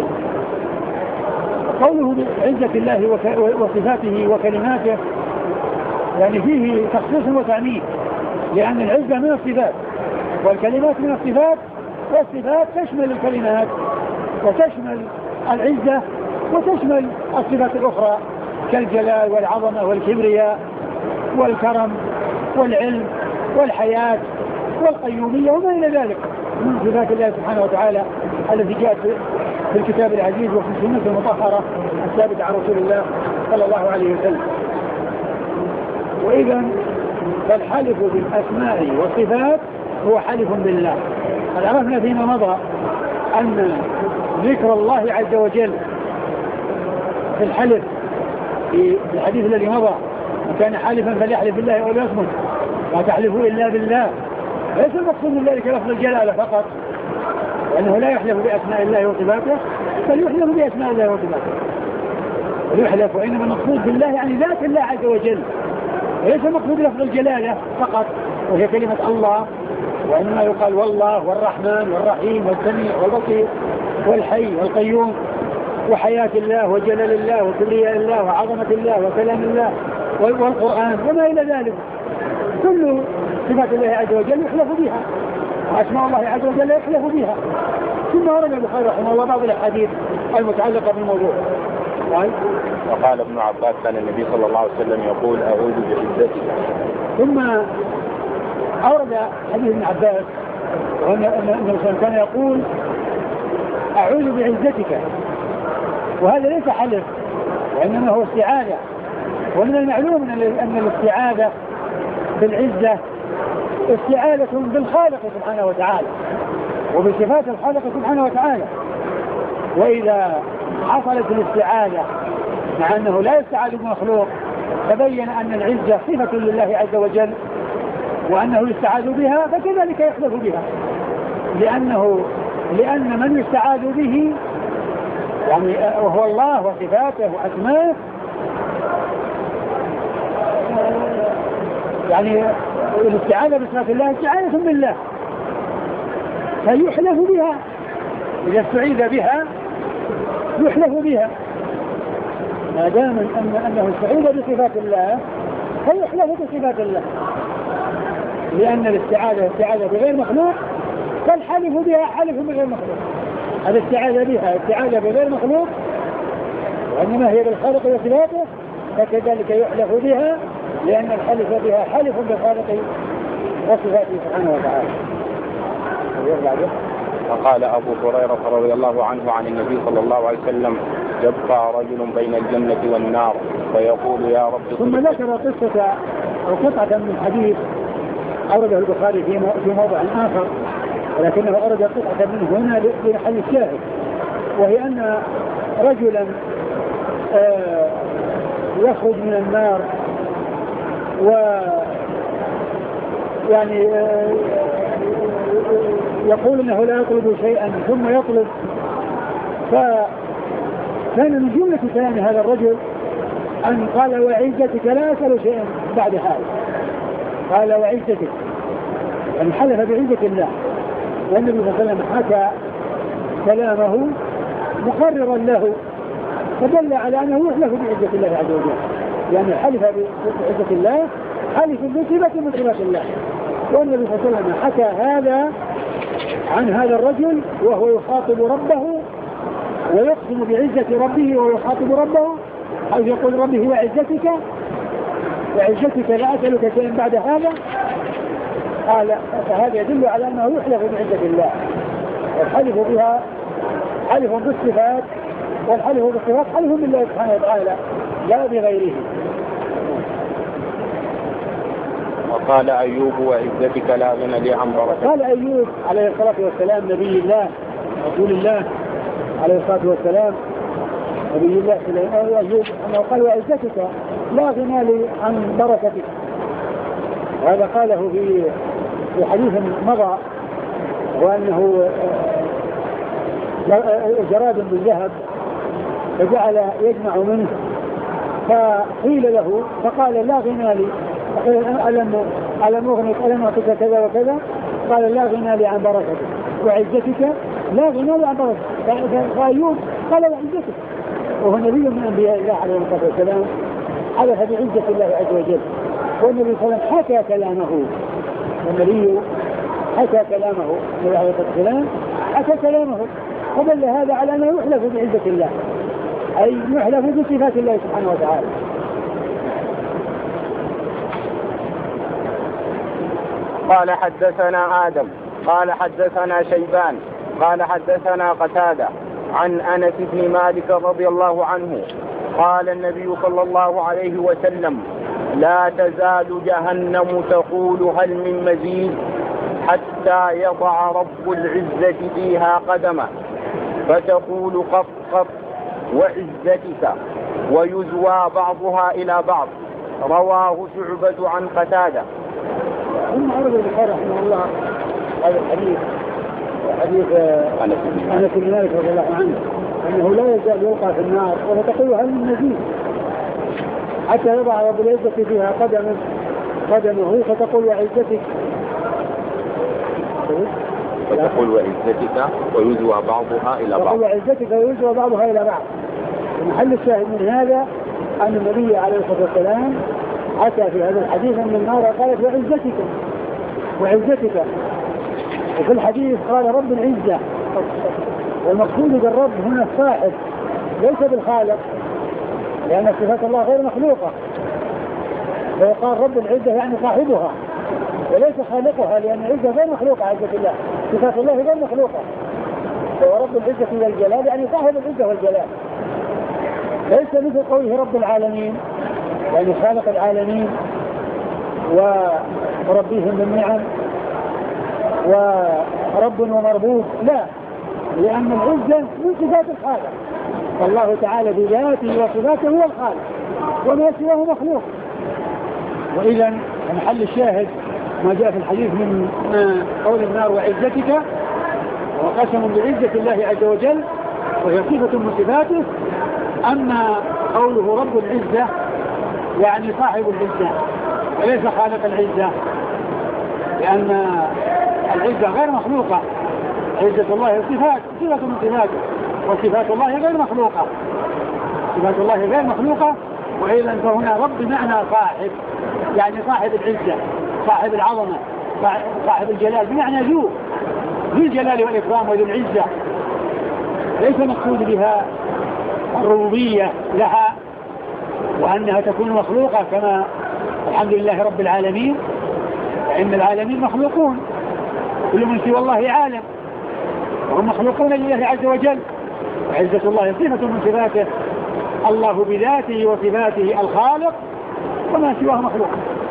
قوله بعزة الله وصفاته وكلماته يعني فيه تخصيص وتعميم، لأن العزة من الصفات والكلمات من الصفات، والصفات تشمل الكلمات وتشمل العزة وتشمل الصفات الأخرى كالجلال والعظمة والكبرياء والكرم والعلم والحياة والقيومية وما إلى ذلك من صفات الله سبحانه وتعالى التي جاءت في الكتاب العزيز وفي السنة المطهرة الثابتة عن رسول الله صلى الله عليه وسلم. وإذا فالحلف بالأسماء والصفات هو حلف بالله. قد عرفنا فيما مضى أن ذكر الله عز وجل في الحلف في الحديث الذي مضى كان حالفا فليحلف بالله أو ليصمت لا تحلفوا إلا بالله، ليس المقصود من ذلك لفظ الجلالة فقط، لأنه لا يحلف بأسماء الله وصفاته بل يحلف بأسماء الله وصفاته ويحلف، وإنما المقصود بالله يعني ذات الله عز وجل، وليس المقصود لفظ الجلالة فقط وهي كلمة الله، وإنما يقال والله والرحمن والرحيم والسميع والبصير والحي والقيوم وحياة الله وجلال الله وكبرياء الله وعظمة الله وكلام الله والقرآن وما إلى ذلك، كل صفات الله عز وجل يحلف بها وأسماء الله عز وجل يحلف بها. ثم ورد البخاري رحمه الله بعض الأحاديث المتعلقة بالموضوع. وقال ابن عباس كان النبي صلى الله عليه وسلم يقول أعوذ بعزتك. ثم أورد حديث ابن عباس وأن النبي كان يقول أعوذ بعزتك، وهذا ليس حلف وإنما هو استعاذة. ومن المعلوم أن الاستعاذة بالعزة استعاذة بالخالق سبحانه وتعالى وبصفات الخالق سبحانه وتعالى. وإذا حصلت الاستعاذة مع أنه لا يستعاذ بمخلوق تبين أن العزة صفة لله عز وجل وأنه يستعاذ بها فكذلك يحلف بها، لأنه لأن من يستعاذ به يعني وهو الله وصفاته وأسماءه يعني الاستعاذة بصفات الله استعاذة بالله فيحلف بها، إذا استعيذ بها يحلف بها ما دام أن أنه استعيذ بصفات الله فيحلف بصفات الله، لأن الاستعاذة استعاذة بغير مخلوق فالحلف بها حلف بغير مخلوق. الاستعاذة بها استعاذة بغير مخلوق وإنما هي بالخالق وصفاته فكذلك يحلف بها لأن الحلف بها حلف بالخالق وصفاته سبحانه وتعالى. وقال أبو هريرة رضي الله عنه عن النبي صلى الله عليه وسلم يبقى رجل بين الجنة والنار فيقول يا رب. ثم ذكر قصة أو قطعة من الحديث أورده البخاري في موضع آخر ولكنه أورد قطعة منه هنا لحل الشاهد، وهي أن رجلا آه يخرج من النار و يعني آه يقول انه لا يطلب شيئا ثم يطلب، فكان من جملة كلام هذا الرجل ان قال وعزتك لا اسأل شيئا بعد هذا، قال وعزتك يعني حلف بعزة الله، والنبي صلى الله عليه وسلم حكى كلامه مقررا له فدل على انه يحلف بعزة الله عز وجل، يعني حلف بعزة الله حلف بصفة من صفات الله. والنبي صلى الله عليه وسلم حكى هذا عن هذا الرجل وهو يخاطب ربه ويقسم بعزة ربه ويخاطب ربه حيث يقول ربه وعزتك وعزتك لا أسألك شيئا بعد هذا، قال فهذا يدل على أنه يحلف بعزة الله، والحلف بها حلف بالصفات، والحلف بالصفات حلف بالله سبحانه وتعالى لا بغيره. وقال أيوب وعزتك لا غنى لي عن بركتك. قال أيوب عليه الصلاة والسلام نبي الله رسول الله عليه الصلاة والسلام نبي الله أيوب أنه قال وعزتك لا غنى لي عن بركتك. وهذا قاله في في حديث مضى، وأنه جراد من ذهب فجعل يجمع منه، فقيل له فقال لا غنى لي، ألم ألم أغنك ألم أعطيك كذا وكذا، قال لا غنى لي عن بركتك وعزتك لا غنى لي عن بركتك. فأيوب قال وعزتك، وهو نبي من أنبياء الله عليه الصلاة والسلام حدث بعزة الله عز وجل، والنبي صلى الله عليه وسلم حكى كلامه، والنبي حكى كلامه النبي عليه الصلاة والسلام حكى كلامه، فدل هذا على أنه يحلف بعزة الله، أي يحلف بصفات الله سبحانه وتعالى. قال حدثنا آدم قال حدثنا شيبان قال حدثنا قتادة عن أنس بن مالك رضي الله عنه قال النبي صلى الله عليه وسلم لا تزال جهنم تقول هل من مزيد حتى يضع رب العزة فيها قدمه فتقول قف قف وعزتك ويزوى بعضها إلى بعض. رواه شعبة عن قتادة. ثم عرض البخاري رحمه الله هذا الحديث حديث أنس بن مالك رضي الله عنه أنه لا يزال يلقى في النار وتقول هل من مزيد حتى يضع رب العزة فيها قدمه قدمه فتقول وعزتك فتقول وعزتك ويزوى بعضها إلى بعض. تقول وعزتك ويزوى بعضها إلى بعض. محل الشاهد من هذا أن النبي عليه الصلاة والسلام حكى في هذا الحديث أن النار قالت وعزتك وعزتك، وفي الحديث قال رب العزة، والمقصود بالرب هنا الصاحب ليس بالخالق، لأن صفات الله غير مخلوقة، فيقال رب العزة يعني صاحبها وليس خالقها، لأن العزة غير مخلوقة عزة الله، صفات الله غير مخلوقة، فهو رب العزة والجلال يعني صاحب العزة والجلال، ليس مثل قوله رب العالمين يعني خالق العالمين وربيهم بالنعم ورب ومربوب، لا، لأن العزة من صفات الخالق، فالله تعالى بذاته وصفاته هو الخالق وما سواه مخلوق. وإذا محل الشاهد ما جاء في الحديث من قول النار وعزتك، وقسم بعزة الله عز وجل وهي صفة من صفاته. أما قوله رب العزة يعني صاحب العزة وليس خالق العزة، لأن العزة غير مخلوقة، عزة الله صفات صفة من صفاته، وصفات الله غير مخلوقة، صفات الله غير مخلوقة. وإذا فهنا رب بمعنى صاحب، يعني صاحب العزة صاحب العظمة صاحب الجلال، بمعنى ذو ذو الجلال والإكرام وذو العزة، ليس مقصود بها الربوبية لها وأنها تكون مخلوقة كما الحمد لله رب العالمين، فإن العالمين مخلوقون كل من سوى الله عالم وهم مخلوقون لله عز وجل، وعزة الله صفة من صفاته، الله بذاته وصفاته الخالق وما سواه مخلوق.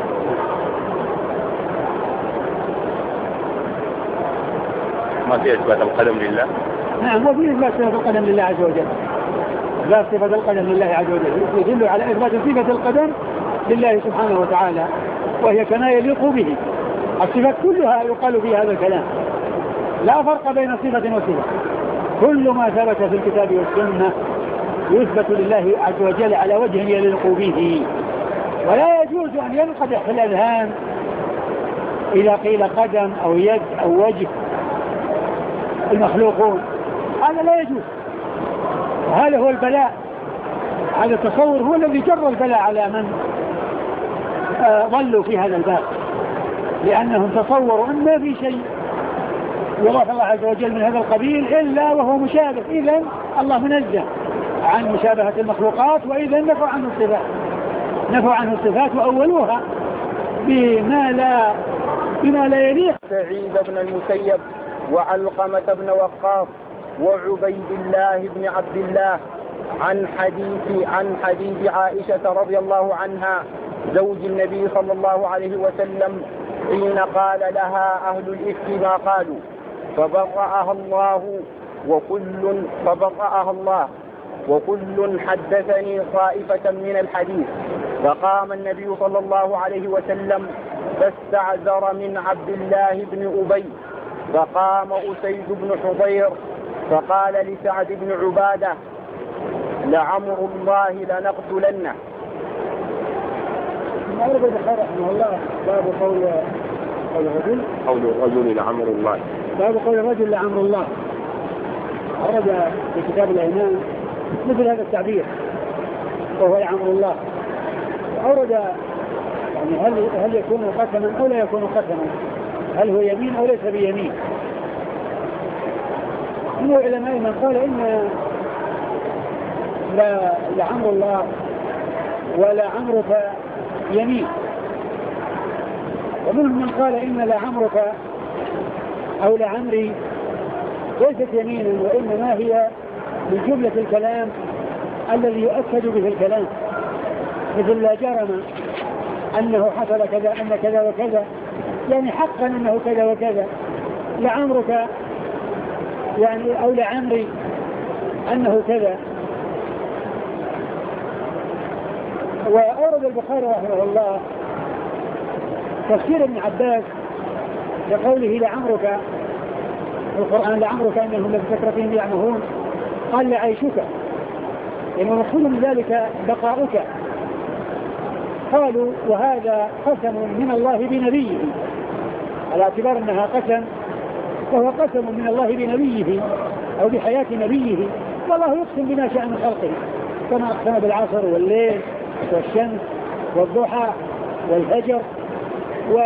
ما في إثبات القدم لله؟ نعم، وفي إثبات صفة القدم لله عز وجل، إثبات صفة القدم لله عز وجل يدل على إثبات صفة القدم لله سبحانه وتعالى، وهي كما يليق به. الصفات كلها يقال في هذا الكلام، لا فرق بين صفة وصفة، كل ما ثبت في الكتاب والسنة يثبت لله عز وجل على وجه يليق به، ولا يجوز أن ينقدح في الأذهان إذا قيل قدم أو يد أو وجه المخلوقون، هذا لا يجوز. هذا هو البلاء، هذا التصور هو الذي جر البلاء على من آه ضلوا في هذا الباب، لأنهم تصوروا أن ما في شيء يضاف الله عز وجل من هذا القبيل إلا وهو مشابه، إذن الله منزه عن مشابهة المخلوقات، وإذا نفوا عنه الصفات نفوا عنه الصفات وأولوها بما لا بما لا يليق. سعيد بن المسيب وعلقمة بن وقاص وعبيد الله بن عبد الله عن حديث عن حديث عائشة رضي الله عنها زوج النبي صلى الله عليه وسلم حين قال لها أهل الإفك ما قالوا فبرأها الله وكل فبرأها الله وكل حدثني طائفة من الحديث. فقام النبي صلى الله عليه وسلم فاستعذر من عبد الله بن أبي، فقام أسيد بن حضير فقال لسعد بن عبادة لعمر الله لنقتلنه. ما أرد البخاري رحمه الله باب قول قول الرجل قول الرجل لعمر الله باب قول الرجل لعمر الله. أرد في كتاب الأيمان مثل هذا التعبير وهو لعمر الله. أورد يعني هل هل يكون قسما أو لا يكون قسما، هل هو يمين أو ليس بيمين. من العلماء من قال إن لا لعمر الله ولا عمرك يمين، ومنهم من قال إن لعمرك أو لعمري ليست يمينا وإنما هي من جملة الكلام الذي يؤكد به الكلام، مثل لا جرم أنه حصل كذا أن كذا وكذا، يعني حقا أنه كذا وكذا. لعمرك يعني أو لعمري أنه كذا. وأورد البخاري رحمه الله تفسير ابن عباس لقوله لعمرك القرآن لعمرك إنهم لفي سكرتهم يعمهون، قال لعيشك، يعني المقصود من ذلك بقاؤك. قالوا وهذا قسم من الله بنبيه، على اعتبار أنها قسم وهو قسم من الله بنبيه أو بحياة نبيه، والله يقسم بما شاء من خلقه، كما أقسم بالعصر والليل والشمس والضحى والفجر و...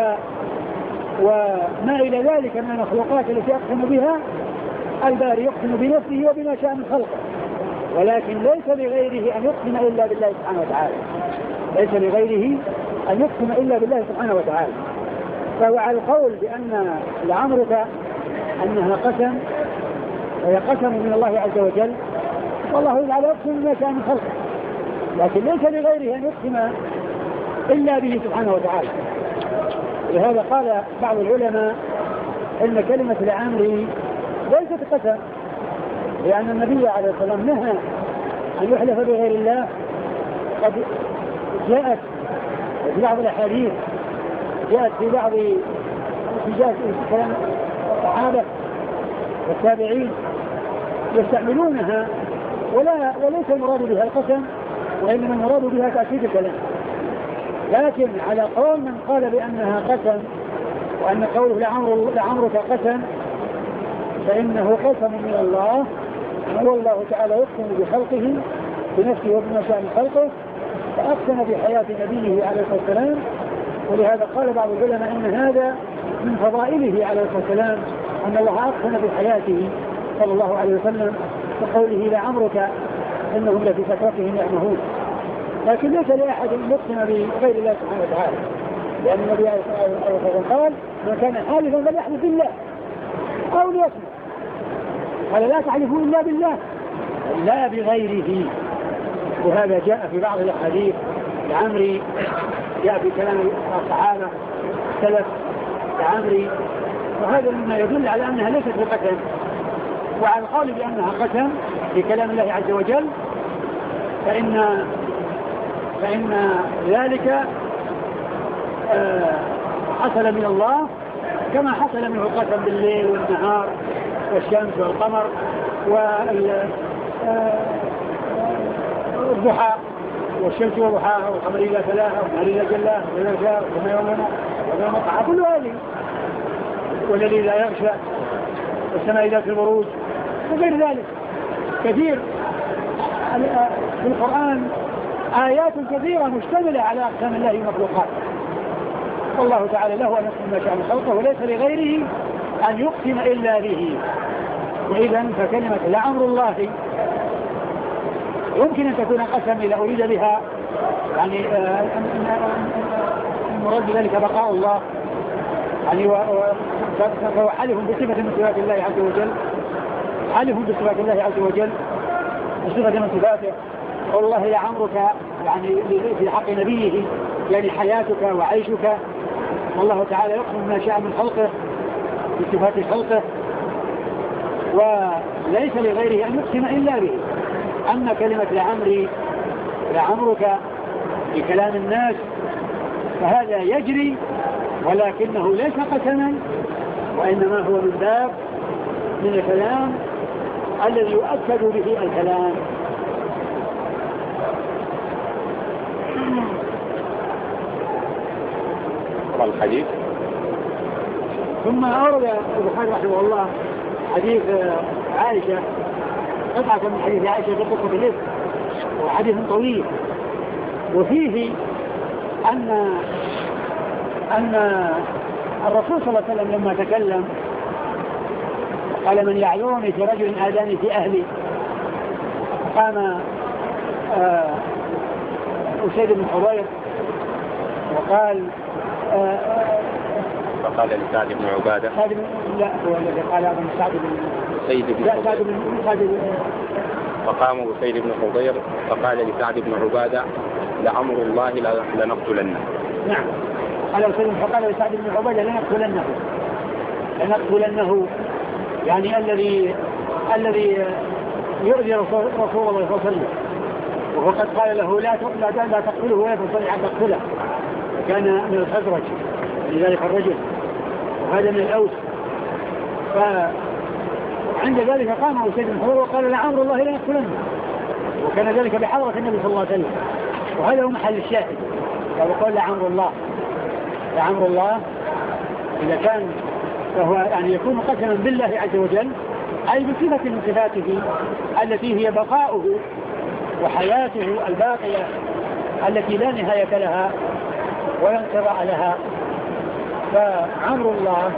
وما إلى ذلك من المخلوقات التي يقسم بها. الباري يقسم بنفسه وبما شاء من خلقه، ولكن ليس لغيره أن يقسم إلا بالله سبحانه وتعالى، ليس لغيره أن يقسم إلا بالله سبحانه وتعالى. فهو على القول بأن لعمرك أنها قسم وهي قسم من الله عز وجل، والله تعالى يقسم بما شاء من خلقه، لكن ليس لغيره أن يقسم إلا به سبحانه وتعالى. لهذا قال بعض العلماء إن كلمة لعمري ليست قسم، لأن النبي عليه الصلاة والسلام نهى أن يحلف بغير الله. قد جاءت في بعض الأحاديث، جاءت في بعض جاءت كلام الصحابة والتابعين يستعملونها، ولا وليس المراد بها القسم، وإنما المراد بها تأكيد الكلام. لكن على قول من قال بأنها قسم وأن قوله لعمر لعمرك قسم، فإنه قسم من الله، هو الله تعالى يقسم بخلقه بنفسه وبما شاء من خلقه، فأقسم بحياة نبيه عليه الصلاة والسلام. ولهذا قال بعض العلماء أن هذا من فضائله عليه الصلاة والسلام، أن الله أقسم بحياته صلى الله عليه وسلم بقوله لعمرك إنهم لفي سكرتهم يعمهون. لكن ليس لأحد أن يقسم بغير الله سبحانه وتعالى، لأن النبي عليه الصلاة والسلام قال من كان حالفا فليحلف بالله أو ليصمت، قال لا تحلفوا إلا بالله لا بغيره. وهذا جاء في بعض الأحاديث لعمري، جاء في كلام الصحابة السلف لعمري، وهذا مما يدل على أنها ليست بقسم. وعلى القول بأنها قسم في كلام الله عز وجل، فإن فإن ذلك حصل من الله كما حصل منه القسم بالليل والنهار والشمس والقمر والضحى والشمس وضحاها والقمر إذا تلاها والنهار إذا جلاها وإذا جاء وما يومنا وما مقعها، كل هذه، والذي لا يغشى والسماء ذات البروج وغير ذلك. كثير في القرآن آيات كثيرة مشتملة على أقسام الله ومخلوقاته، والله تعالى له أن يقسم ما شاء من خلقه، وليس لغيره أن يقسم إلا به. وإذا فكلمة لعمر الله يمكن أن تكون قسم إذا أريد بها يعني المراد بذلك بقاء الله يعني فهو حلف بصفة من صفات الله عز وجل، حلف بصفات الله عز وجل بصفة من صفاته. والله لعمرك يعني في حق نبيه يعني حياتك وعيشك، والله تعالى يقسم ما شاء من خلقه بصفات خلقه، وليس لغيره أن يقسم إلا به. أما كلمة لعمري لعمرك في كلام الناس فهذا يجري، ولكنه ليس قسما، وإنما هو من باب من الكلام الذي يؤكد به الكلام. الحديث. ثم أورد البخاري رحمه الله حديث عائشة، قطعة من حديث عائشة في قصة الإفك، وحديث طويل، وفيه أن أن الرسول صلى الله عليه وسلم لما تكلم قال من يعلوني في رجل آذاني في أهلي، قام أسيد بن حضير وقال فقال لسعد بن عبادة سعد بن لا هو الذي قال ابن سعد بن سيد بن لا سعد بن سعد فقام أسيد بن حضير فقال لسعد بن عبادة لأمر الله لنقتلنه. نعم قال أسيد فقال لسعد بن عبادة لنقتلنه لنقتلنه يعني الذي الذي يؤذي رسول الله صلى الله عليه وسلم، وقد قال له لا لا لا تقتله ولا تستطيع أن تقتله، كان من الخزرج لذلك الرجل وهذا من الأوس. فعند ذلك قام أسيد بن حضير وقال لعمر الله لا يقتلنه، وكان ذلك بحضرة النبي صلى الله عليه وسلم، وهذا هو محل الشاهد. قال لعمر الله لعمر الله إذا كان فهو يعني يكون قسما بالله عز وجل، أي بصفة من صفاته التي هي بقاؤه وحياته الباقية التي لا نهاية لها ولا انقضاء لها. فعمر الله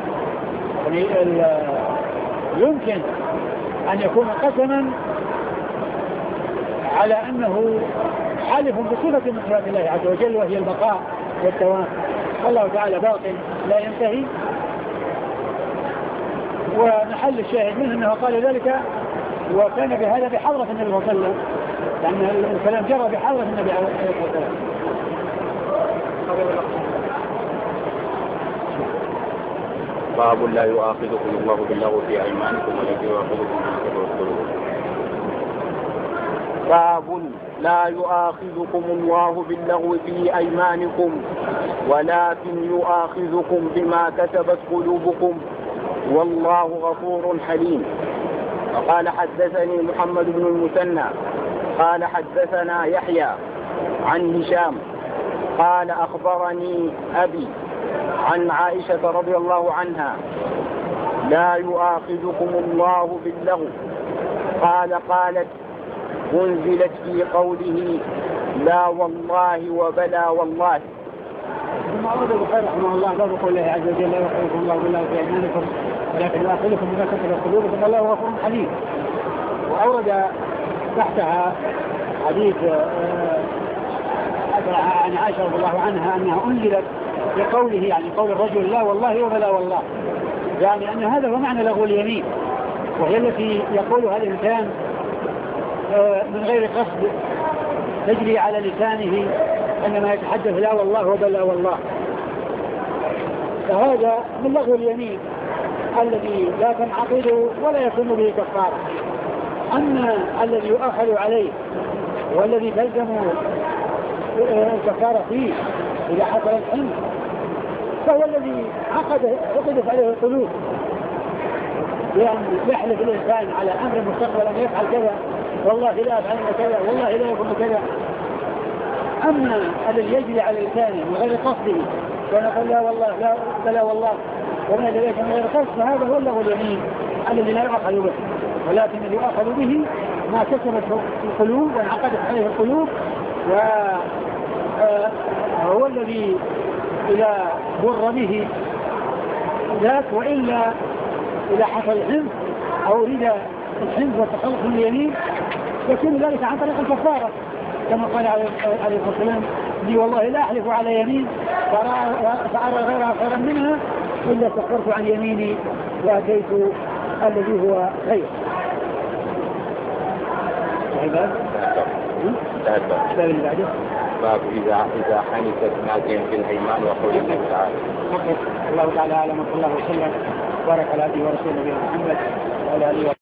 يمكن أن يكون قسما على أنه حالف بصفة من صفات الله عز وجل وهي البقاء والدوام، والله تعالى باق لا ينتهي. ومحل الشاهد منه أنه قال ذلك وكان بهذا بحضرة النبي صلى الله عليه وسلم، لأن الكلام جرى بحضرة النبي عليه الصلاة والسلام. باب لا يؤاخذكم الله باللغو في أيمانكم ولكن يؤاخذكم بما كسبت قلوبكم. باب لا يؤاخذكم الله باللغو في أيمانكم ولكن يؤاخذكم بما كسبت قلوبكم والله غفور حليم. وقال حدثني محمد بن المثنى قال حدثنا يحيى عن هشام قال أخبرني أبي عن عائشة رضي الله عنها لا يؤاخذكم الله باللغو قال قالت انزلت في قوله لا والله وبلا والله. ثم أورد البخاري رحمه الله باب قول الله عز وجل لا يؤاخذكم الله باللغو في أيمانكم ولكن يؤاخذكم بما كسبت قلوبكم والله غفور حليم. وأورد تحتها حديث عن عائشة رضي الله عنها أنها أنزلت بقوله يعني قول الرجل لا والله وبلا والله، يعني أن هذا هو معنى لغو اليمين، وهي التي يقولها الإنسان من غير قصد تجري على لسانه عندما يتحدث لا والله وبلا والله، فهذا من لغو اليمين الذي لا تنعقد ولا يكون به كفارة. أما الذي يؤخذ عليه والذي تلزم الكفارة فيه إذا حصل الحنث فهو الذي عقد عقدت عليه القلوب، يعني يحلف الإنسان على أمر مستقبل أن يفعل كذا والله لا أفعل كذا والله لا يكون كذا. أما الذي يجري على لسانه من غير قصده ونقول لا والله لا بلا والله ومن ذلك من غير قصد، فهذا هو اللغو اليمين الذي لا يؤخذ به، ولكن الذي يؤخذ به ما كسبت القلوب وانعقدت عليه القلوب، وهو الذي إذا بر به ذاك، وإلا إذا حصل الحنث أو أريد الحنث والتخلص من اليمين يكون ذلك عن طريق الكفارة، كما قال عليه الصلاة والسلام لي والله لا أحلف على يمين فأرى غيرها خيرا منها إلا سخرت عن يميني وأتيت الذي هو خير. الباب الباب اللي بعده باب إذا إذا حنكت ناديا في الأيمان وقول الله تعالى. الله تعالى أعلم، وصلى الله وسلم وبارك على عبده ورسوله محمد وعلى آله